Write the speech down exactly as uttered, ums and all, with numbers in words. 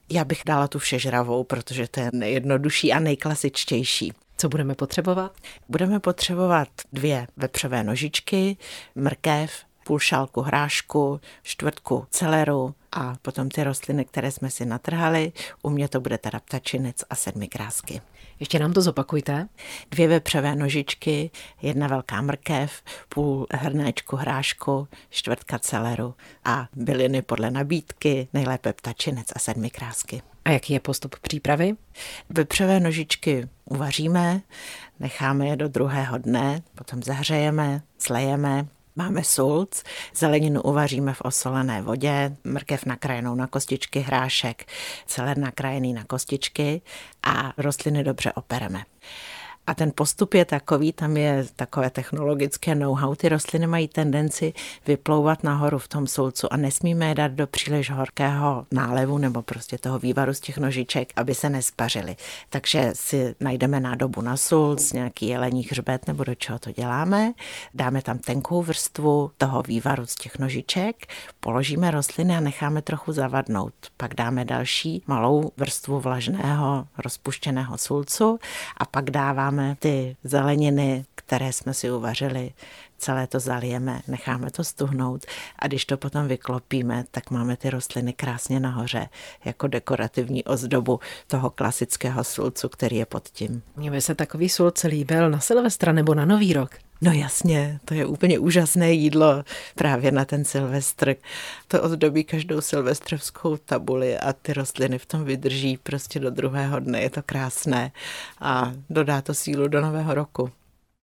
Já bych dala tu všežravou, protože to je nejjednodušší a nejklasičtější. Co budeme potřebovat? Budeme potřebovat dvě vepřové nožičky, mrkev, půl šálku hrášku, čtvrtku celeru a potom ty rostliny, které jsme si natrhali. U mě to bude teda ptačinec a sedmikrásky. Ještě nám to zopakujte. Dvě vepřové nožičky, jedna velká mrkev, půl hrnéčku hrášku, čtvrtka celeru a byliny podle nabídky, nejlépe ptačinec a sedmikrásky. A jaký je postup přípravy? Vepřové nožičky uvaříme, necháme je do druhého dne, potom zahřejeme, slejeme. Máme sulc, zeleninu uvaříme v osolené vodě, mrkev nakrájenou na kostičky, hrášek, celer nakrájený na kostičky a rostliny dobře opereme. A ten postup je takový, tam je takové technologické know-how. Ty rostliny mají tendenci vyplouvat nahoru v tom sulcu a nesmíme je dát do příliš horkého nálevu nebo prostě toho vývaru z těch nožiček, aby se nespařily. Takže si najdeme nádobu na sulc, nějaký jelení hřbet nebo do čeho to děláme. Dáme tam tenkou vrstvu toho vývaru z těch nožiček, položíme rostliny a necháme trochu zavadnout. Pak dáme další malou vrstvu vlažného rozpuštěného sulcu a pak dáváme ty zeleniny, které jsme si uvařili, celé to zalijeme, necháme to stuhnout a když to potom vyklopíme, tak máme ty rostliny krásně nahoře jako dekorativní ozdobu toho klasického sulcu, který je pod tím. Mně by se takový sulc líbil na Silvestra nebo na Nový rok. No jasně, to je úplně úžasné jídlo právě na ten Silvestr. To ozdobí každou silvestrovskou tabuli a ty rostliny v tom vydrží prostě do druhého dne, je to krásné a dodá to sílu do nového roku.